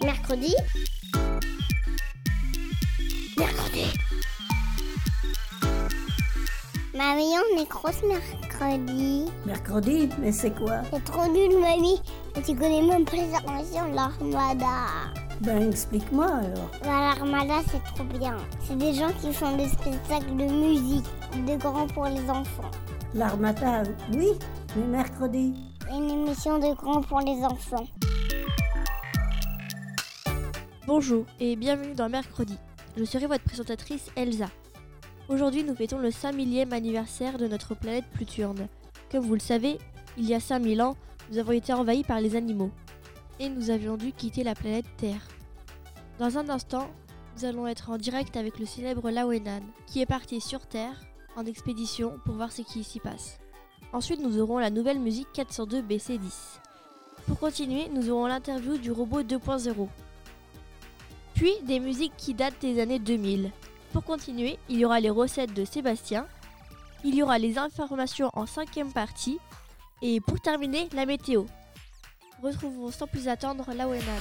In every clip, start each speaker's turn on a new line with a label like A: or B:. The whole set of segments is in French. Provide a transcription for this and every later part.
A: Mercredi. Mamie, on est grosse mercredi.
B: Mercredi? Mais c'est quoi?
A: C'est trop nul, mamie. Tu connais même pas les armations de l'Armada.
B: Ben, explique-moi alors.
A: L'Armada, c'est trop bien. C'est des gens qui font des spectacles de musique, de grands pour les enfants.
B: L'Armada, oui, mais mercredi?
A: C'est une émission de grands pour les enfants.
C: Bonjour et bienvenue dans Mercredi. Je serai votre présentatrice Elsa. Aujourd'hui, nous fêtons le 5000e anniversaire de notre planète Pluturne. Comme vous le savez, il y a 5000 ans, nous avons été envahis par les animaux et nous avions dû quitter la planète Terre. Dans un instant, nous allons être en direct avec le célèbre Lawenan qui est parti sur Terre en expédition pour voir ce qui s'y passe. Ensuite, nous aurons la nouvelle musique 402 BC10. Pour continuer, nous aurons l'interview du robot 2.0. Puis des musiques qui datent des années 2000. Pour continuer, il y aura les recettes de Sébastien, il y aura les informations en 5e partie, et pour terminer, la météo. Retrouvons sans plus attendre Lawenan.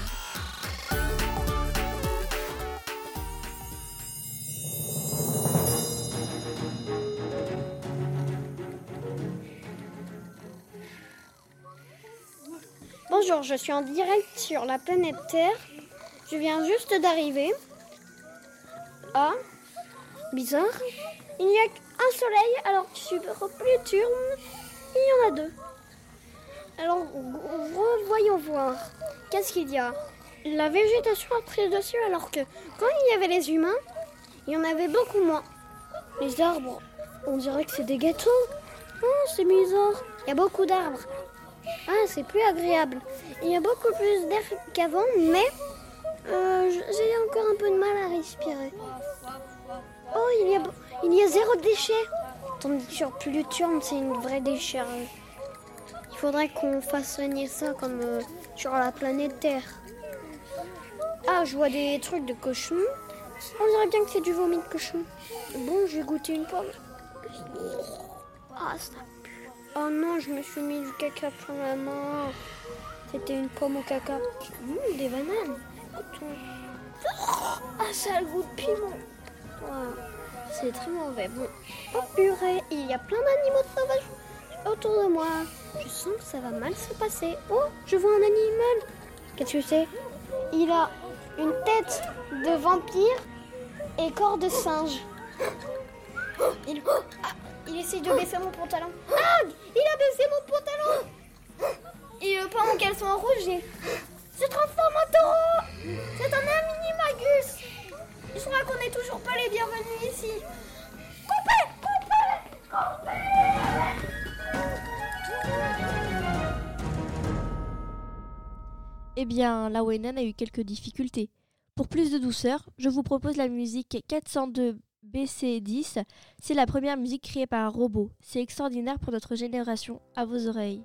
D: Bonjour, je suis en direct sur la planète Terre. Je viens juste d'arriver. Ah, bizarre. Il n'y a qu'un soleil alors que sur Pluturne, il y en a deux. Alors, voyons voir. Qu'est-ce qu'il y a? La végétation a pris dessus alors que quand il y avait les humains, il y en avait beaucoup moins. Les arbres, on dirait que c'est des gâteaux. Oh, c'est bizarre. Il y a beaucoup d'arbres. Ah, c'est plus agréable. Il y a beaucoup plus d'air qu'avant, mais j'ai encore un peu de mal à respirer. Oh, il y a zéro déchet. Tandis que sur Pluturne, c'est une vraie déchetterie. Il faudrait qu'on fasse soigner ça comme sur la planète Terre. Ah, je vois des trucs de cochon. On dirait bien que c'est du vomi de cochon. Bon, je vais goûter une pomme. Ah, ça pue. Oh non, je me suis mis du caca sur la main. C'était une pomme au caca. Des bananes. Ah, ça a le goût de piment. Wow. C'est très mauvais. Bon. Oh purée, il y a plein d'animaux de sauvage autour de moi. Je sens que ça va mal se passer. Oh, je vois un animal. Qu'est-ce que c'est? Il a une tête de vampire et corps de singe. Il essaie de baisser mon pantalon. Ah, il a baissé mon pantalon. Et le pain en caleçon en rouge, se transforme en taureau. C'est un mini-magus. Je crois qu'on n'est toujours pas les bienvenus ici. Coupez.
C: Eh bien, Lawenan a eu quelques difficultés. Pour plus de douceur, je vous propose la musique 402 BC10. C'est la première musique créée par un robot. C'est extraordinaire pour notre génération. À vos oreilles.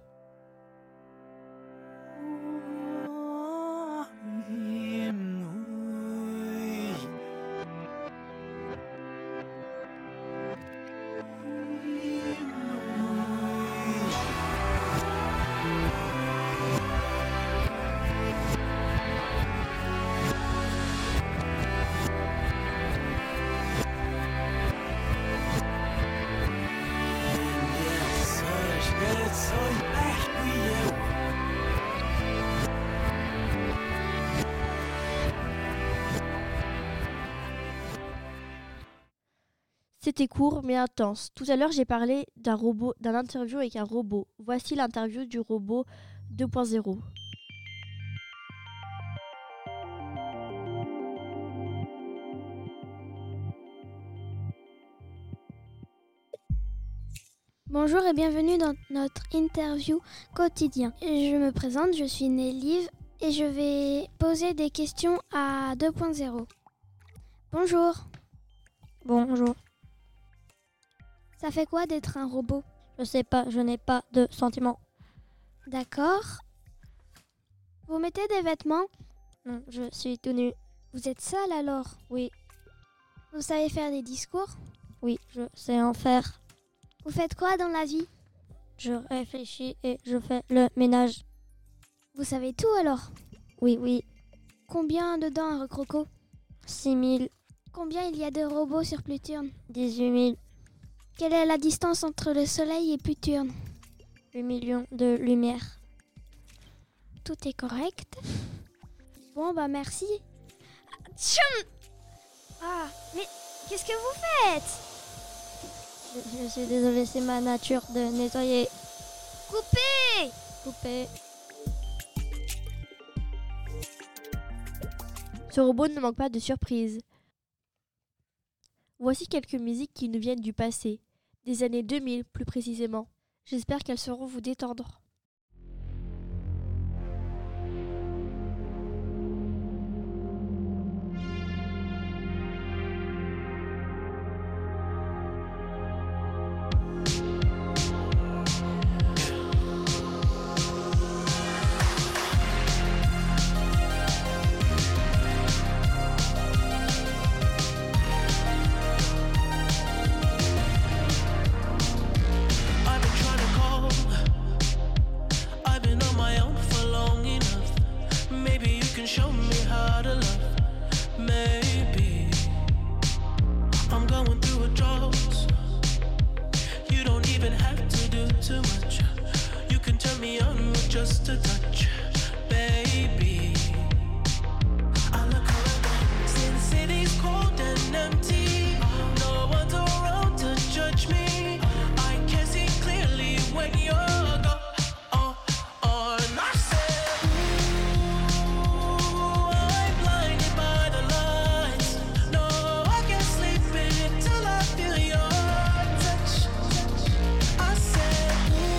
C: C'était court mais intense. Tout à l'heure, j'ai parlé d'un interview avec un robot. Voici l'interview du robot 2.0.
E: Bonjour et bienvenue dans notre interview quotidien. Je me présente, je suis Nélive et je vais poser des questions à 2.0. Bonjour.
F: Bonjour.
E: Ça fait quoi d'être un robot?
F: Je sais pas, je n'ai pas de sentiments.
E: D'accord. Vous mettez des vêtements?
F: Non, je suis tout nu.
E: Vous êtes seul alors?
F: Oui.
E: Vous savez faire des discours?
F: Oui, je sais en faire.
E: Vous faites quoi dans la vie?
F: Je réfléchis et je fais le ménage.
E: Vous savez tout alors?
F: Oui.
E: Combien de dents a un croco?
F: 6 000,
E: Combien il y a de robots sur Pluturne?
F: 18 000,
E: Quelle est la distance entre le Soleil et Pluturne?
F: 8 millions de lumières.
E: Tout est correct. Bon, bah merci. Ah, mais qu'est-ce que vous faites?
F: Je suis désolée, c'est ma nature de nettoyer. Coupé.
C: Ce robot ne manque pas de surprises. Voici quelques musiques qui nous viennent du passé, des années 2000 plus précisément. J'espère qu'elles sauront vous détendre.
G: Just a touch, baby. I look around, since city's cold and empty, no one's around to judge me. I can see clearly when you're gone. And I said, ooh, I'm blinded by the lights. No, I can't sleep until I feel your touch. I said,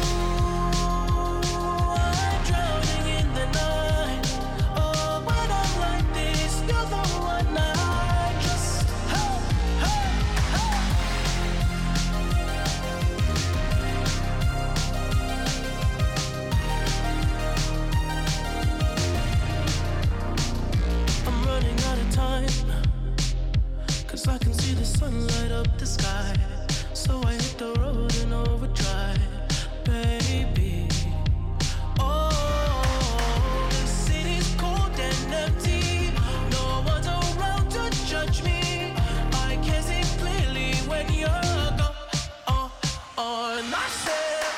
G: I can see the sun light up the sky, so I hit the road in overdrive, baby. Oh, the city's cold and empty, no one's around to judge me. I can see clearly when you're gone. And I said,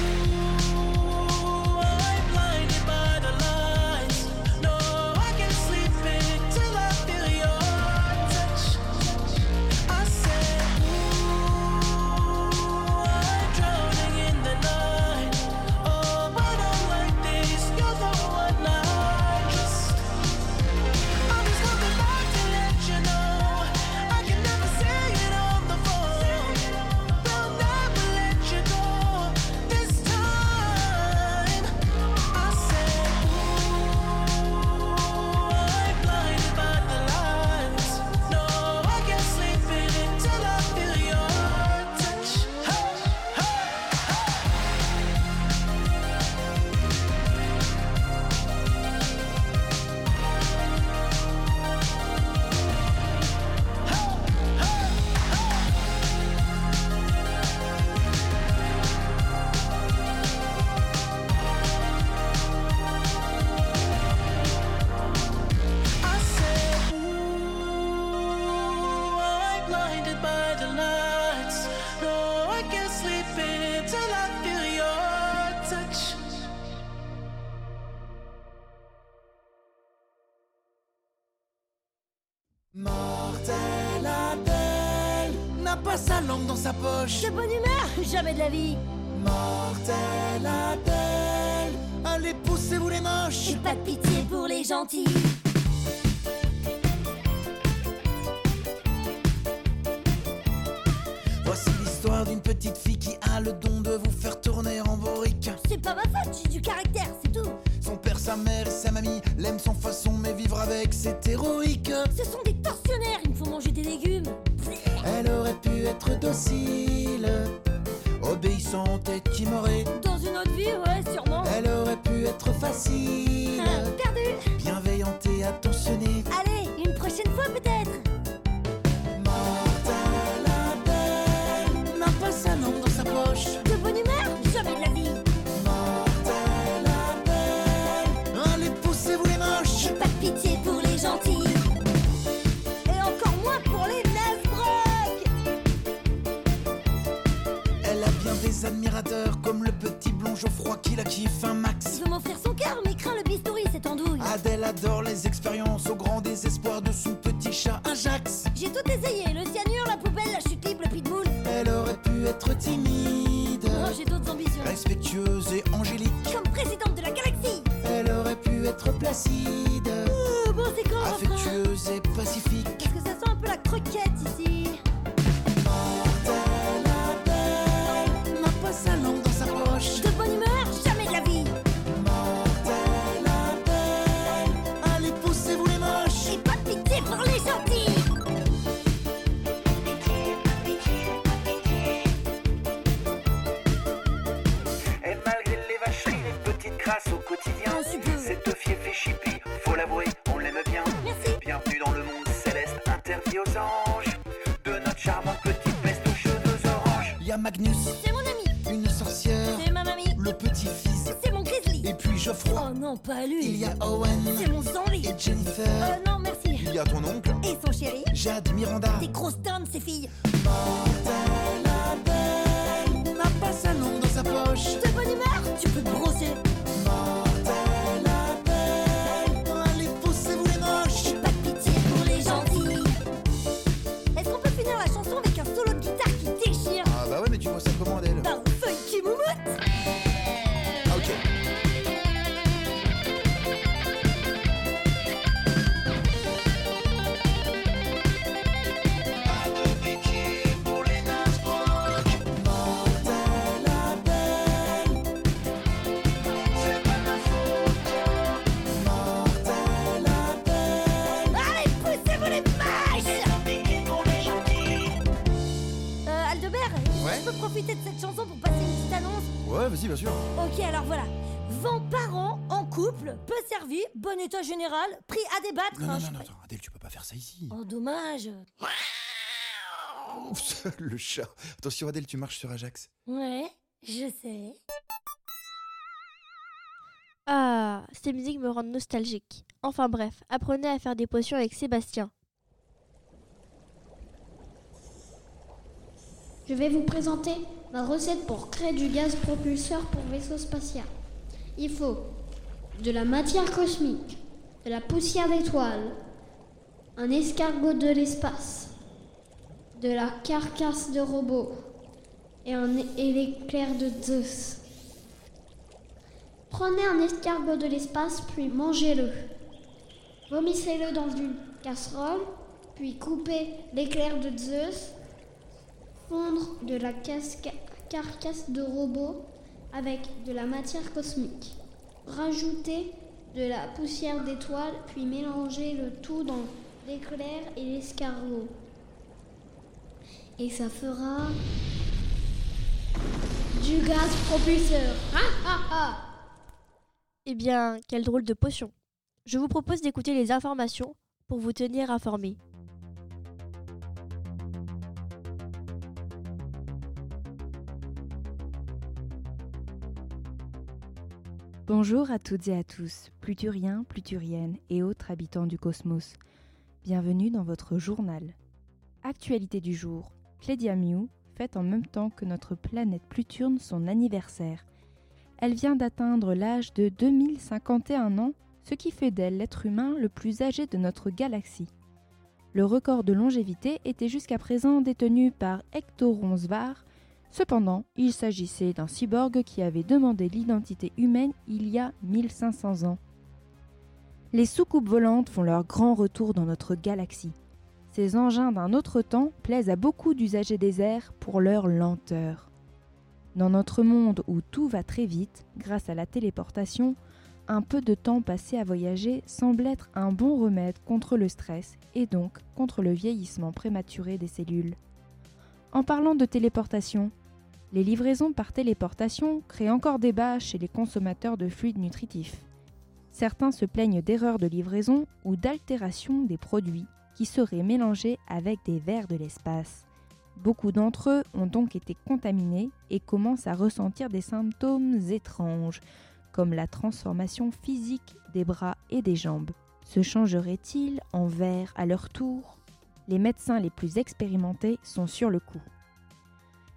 G: ooh, I'm blinded by the lights. No, I can't sleep until I feel your touch. I said, ooh, I'm drowning in the night. Oh, when I'm like this, you're the one I trust. I'm just coming back to let you know I can never say it on the phone. They'll never let you go this time. I said, ooh, I'm blinded by the lights. No, I can't sleep until I feel your touch. Hey, hey, I said, ooh, I'm blinded by the lights. No, I can't sleep until I feel your touch.
H: Mortel Adèle n'a pas sa langue dans sa poche.
B: De bonne humeur, jamais de la vie.
H: Mortel Adèle, allez poussez-vous les moches.
B: J'ai pas de pitié pour les gentils.
H: Voici l'histoire d'une petite fille qui a le don de vous faire tourner en bourrique.
B: C'est pas ma faute, j'ai du caractère, c'est tout.
H: Son père, sa mère et sa mamie l'aiment sans façon, mais vivre avec c'est héroïque.
B: Ce sont des tortionnaires, il me faut manger des légumes.
H: Elle aurait pu être docile, obéissante et timorée.
B: Dans une autre vie, ouais, sûrement.
H: Elle aurait pu être facile,
B: Perdu.
H: bienveillante et attentionnée.
B: Allez, une prochaine fois peut-être.
H: Mortel Adèle n'a pas sa langue dans sa poche.
B: De bonne humeur, jamais de la vie.
H: Mortel Adèle, allez poussez-vous les moches.
B: J'ai pas de pitié pour les
H: le petit blond Geoffroy qui la kiffe un max.
B: Il veut m'offrir son cœur, mais craint le bistouri, cette andouille.
H: Adèle adore les expériences au grand désespoir de son petit chat Ajax.
B: J'ai tout essayé, le cyanure, la poubelle, la chute libre, le pitbull.
H: Elle aurait pu être timide,
B: Non, j'ai d'autres ambitions.
H: respectueuse et angélique.
B: Comme présidente de la galaxie.
H: Elle aurait pu être placide,
B: Bon, c'est quand, enfin.
H: affectueuse et pacifique.
B: Parce que ça sent un peu la croquette ici.
H: Mortelle Adèle n'a pas sa langue dans sa poche.
B: De bonne humeur, jamais de la vie.
H: Mortelle Adèle, allez poussez-vous les moches.
B: Et pas de pitié pour les gentils.
I: Et malgré les vacheries, les petites crasses au quotidien,
B: Un petit peu.
I: cette fille fait chippie, faut l'avouer, on l'aime bien.
B: Merci.
I: Bienvenue dans le monde céleste, interdit aux anges, de notre charmante petite peste aux cheveux oranges.
H: Il y a Magnus,
B: C'est mon ami.
H: une sorcière,
B: C'est ma mamie.
H: le petit-fils,
B: C'est mon grizzly.
H: et puis Geoffroy.
B: Oh non, pas lui.
H: Il y a Owen
B: C'est mon Stanley.
H: et Jennifer.
B: Non, merci.
H: Il y a ton oncle,
B: Et son chéri.
H: Jade Miranda.
B: Des grosses dindes, ces filles.
H: Mortelle Adèle n'a pas sa langue dans sa poche.
B: De bonne humeur, tu peux te brosser.
H: Mortelle Adèle, allez poussez-vous les moches.
B: Pas de pitié pour les gentils. Est-ce qu'on peut finir la chanson avec un solo de guitare qui déchire?
H: Ah bah ouais, mais tu vois ça comment Adèle?
B: D'un funky moumoute.
H: Ah, ok. Mortelle Adèle, c'est pas ma faute. Mortelle Adèle,
B: Allez, poussez-vous les mâches. Aldebert,
H: Ouais.
B: je peux profiter de cette chanson pour passer une petite annonce?
H: Ouais, vas-y, bien sûr.
B: Ok, alors voilà. 20 parents en couple, peu servi, bon état général, prix à débattre.
H: Non,
B: hein,
H: non,
B: je-
H: non, non, attends, Adèle, tu peux pas faire ça ici.
B: Oh, dommage.
H: Le chat. Attention, Adèle, tu marches sur Ajax.
B: Ouais, je sais.
C: Ah, ces musiques me rendent nostalgique. Enfin bref, apprenez à faire des potions avec Sébastien.
E: Je vais vous présenter la recette pour créer du gaz propulseur pour vaisseau spatial. Il faut de la matière cosmique, de la poussière d'étoiles, un escargot de l'espace, de la carcasse de robot et l'éclair de Zeus. Prenez un escargot de l'espace puis mangez-le. Vomissez-le dans une casserole, puis coupez l'éclair de Zeus. Fondre de la carcasse de robot avec de la matière cosmique. Rajouter de la poussière d'étoile, puis mélanger le tout dans l'éclair et l'escargot. Et ça fera du gaz propulseur.
C: Eh bien, quelle drôle de potion. Je vous propose d'écouter les informations pour vous tenir informés.
J: Bonjour à toutes et à tous, pluturiens, pluturiennes et autres habitants du cosmos. Bienvenue dans votre journal. Actualité du jour, Clédia Mew fête en même temps que notre planète Pluturne son anniversaire. Elle vient d'atteindre l'âge de 2051 ans, ce qui fait d'elle l'être humain le plus âgé de notre galaxie. Le record de longévité était jusqu'à présent détenu par Hectoron Svar. Cependant, il s'agissait d'un cyborg qui avait demandé l'identité humaine il y a 1500 ans. Les soucoupes volantes font leur grand retour dans notre galaxie. Ces engins d'un autre temps plaisent à beaucoup d'usagers des airs pour leur lenteur. Dans notre monde où tout va très vite, grâce à la téléportation, un peu de temps passé à voyager semble être un bon remède contre le stress et donc contre le vieillissement prématuré des cellules. En parlant de téléportation, les livraisons par téléportation créent encore débat chez les consommateurs de fluides nutritifs. Certains se plaignent d'erreurs de livraison ou d'altération des produits qui seraient mélangés avec des vers de l'espace. Beaucoup d'entre eux ont donc été contaminés et commencent à ressentir des symptômes étranges, comme la transformation physique des bras et des jambes. Se changeraient-ils en vers à leur tour ? Les médecins les plus expérimentés sont sur le coup.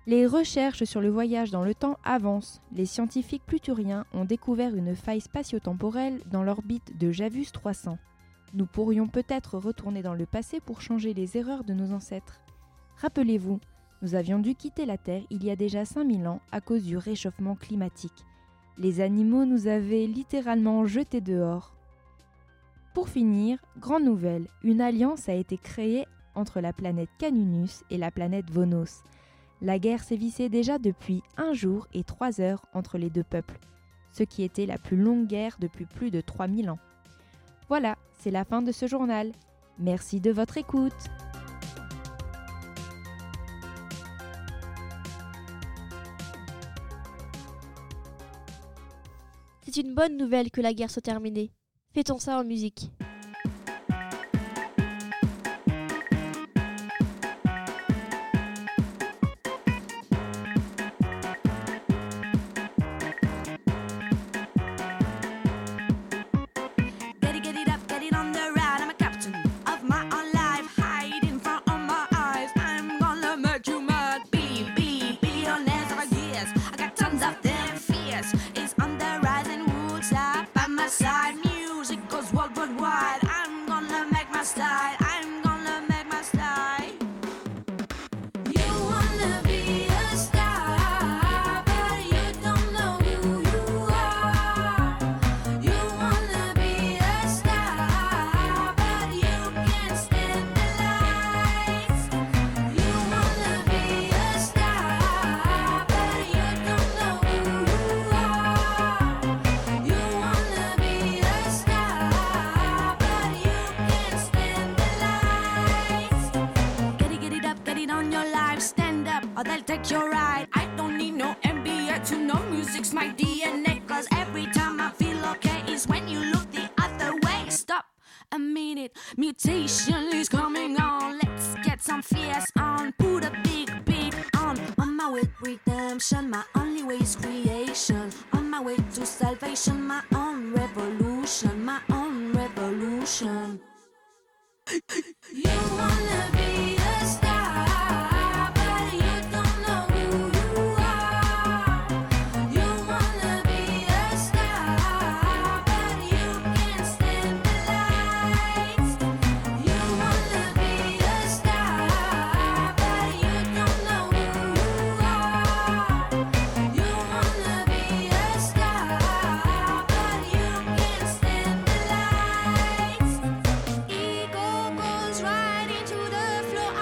J: Les recherches sur le voyage dans le temps avancent. Les scientifiques pluturiens ont découvert une faille spatio-temporelle dans l'orbite de Javus 300. Nous pourrions peut-être retourner dans le passé pour changer les erreurs de nos ancêtres. Rappelez-vous, nous avions dû quitter la Terre il y a déjà 5000 ans à cause du réchauffement climatique. Les animaux nous avaient littéralement jetés dehors. Pour finir, grande nouvelle, une alliance a été créée entre la planète Canunus et la planète Vonos. La guerre sévissait déjà depuis 1 jour et 3 heures entre les deux peuples, ce qui était la plus longue guerre depuis plus de 3000 ans. Voilà, c'est la fin de ce journal. Merci de votre écoute.
C: C'est une bonne nouvelle que la guerre soit terminée. Fêtons ça en musique.
K: or they'll take your ride. I don't need no MBA to know music's my DNA. Cause every time I feel okay is when you look the other way. Stop a minute, mutation is coming on. Let's get some fierce on, put a big beat on my way to redemption, my only way is creation. On my way to salvation, my own revolution, my own revolution. You wanna be a star, but you don't know who you are. You wanna be a star, but you can't stand the lights. You wanna be a star, but you don't know who you are. You wanna be a star, but you can't stand the lights. Ego goes right into the floor.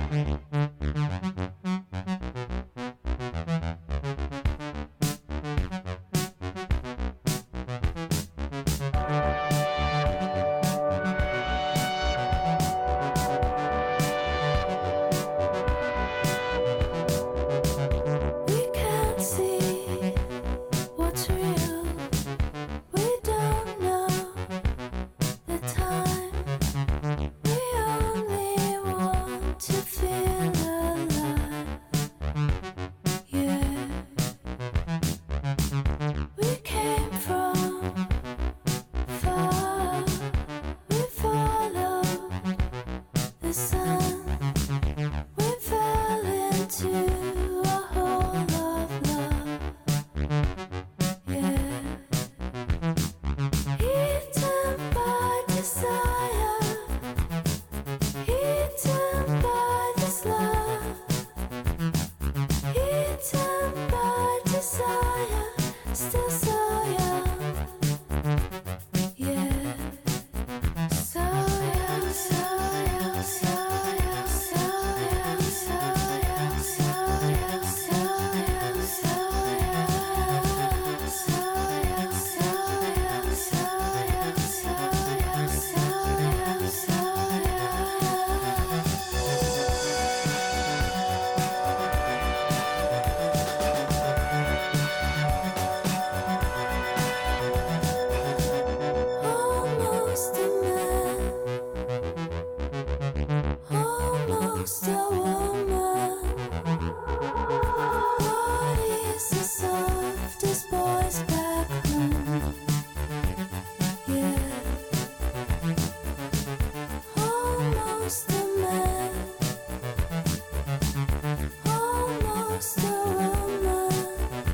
K: We can't see what's real. We don't know the time. We only want to feel alive. Yeah. We came from far. We followed the sun. We fell into a hole of love. Yeah. Eaten by desire. Eaten by this love. Eaten by desire. Still so young. Yeah. So young, so young, so young, so young, so young, so young, so young, so young, so young, so young, so young, so young, so young, almost a man, almost a woman. What is the softest voice back home? Yeah. Almost a man, almost a woman.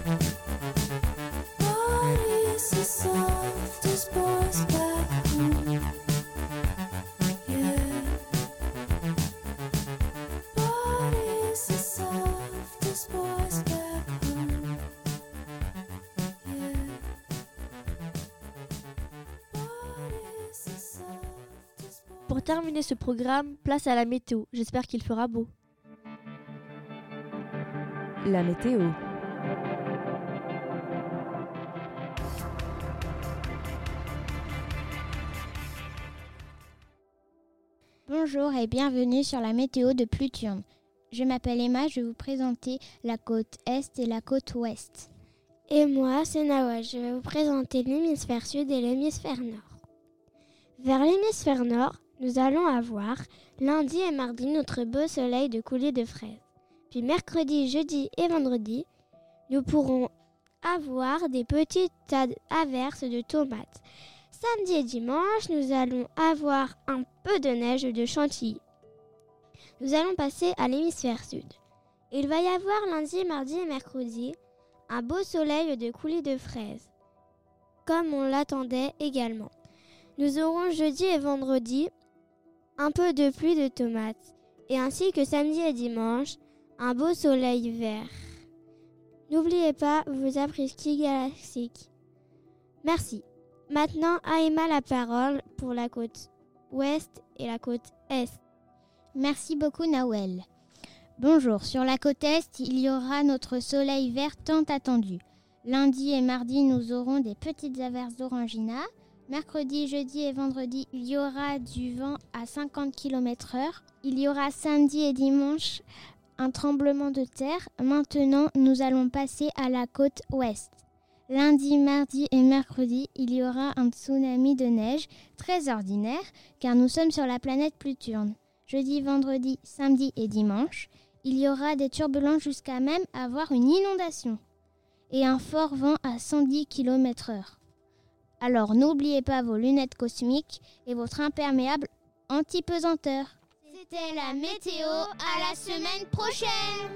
K: What is the softest voice back home? Yeah. What is the softest voice back home? Yeah. What is the softest voice?
C: Pour terminer ce programme, place à la météo. J'espère qu'il fera beau.
J: La météo.
A: Bonjour et bienvenue sur la météo de Pluturne. Je m'appelle Emma, je vais vous présenter la côte Est et la côte Ouest.
E: Et moi, c'est Nawal. Je vais vous présenter l'hémisphère sud et l'hémisphère nord. Vers l'hémisphère nord, nous allons avoir lundi et mardi notre beau soleil de coulée de fraises. Puis mercredi, jeudi et vendredi, nous pourrons avoir des petites averses de tomates. Samedi et dimanche, nous allons avoir un peu de neige de chantilly. Nous allons passer à l'hémisphère sud. Il va y avoir lundi, mardi et mercredi un beau soleil de coulée de fraises, comme on l'attendait également. Nous aurons jeudi et vendredi un peu de pluie de tomates, et ainsi que samedi et dimanche, un beau soleil vert. N'oubliez pas vos apres-ski galactiques. Merci. Maintenant, à Emma la parole pour la côte ouest et la côte est.
A: Merci beaucoup Nawel. Bonjour, sur la côte Est, il y aura notre soleil vert tant attendu. Lundi et mardi, nous aurons des petites averses d'orangina. Mercredi, jeudi et vendredi, il y aura du vent à 50 km/h. Il y aura samedi et dimanche un tremblement de terre. Maintenant, nous allons passer à la côte ouest. Lundi, mardi et mercredi, il y aura un tsunami de neige très ordinaire car nous sommes sur la planète Pluturne. Jeudi, vendredi, samedi et dimanche, il y aura des turbulences jusqu'à même avoir une inondation et un fort vent à 110 km/h. Alors n'oubliez pas vos lunettes cosmiques et votre imperméable anti-pesanteur. C'était la météo, à la semaine prochaine!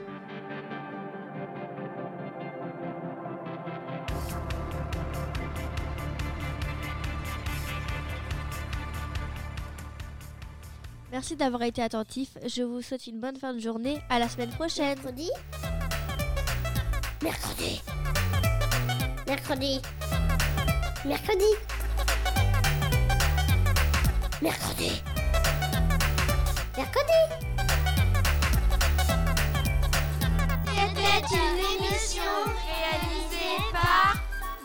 C: Merci d'avoir été attentif. Je vous souhaite une bonne fin de journée. À la semaine prochaine.
A: Mercredi.
D: Mercredi. Mercredi. Mercredi. Mercredi. Mercredi.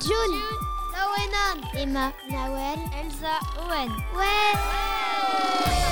A: June, Owenon, Emma, Nawel, Elsa, Owen. Ouais.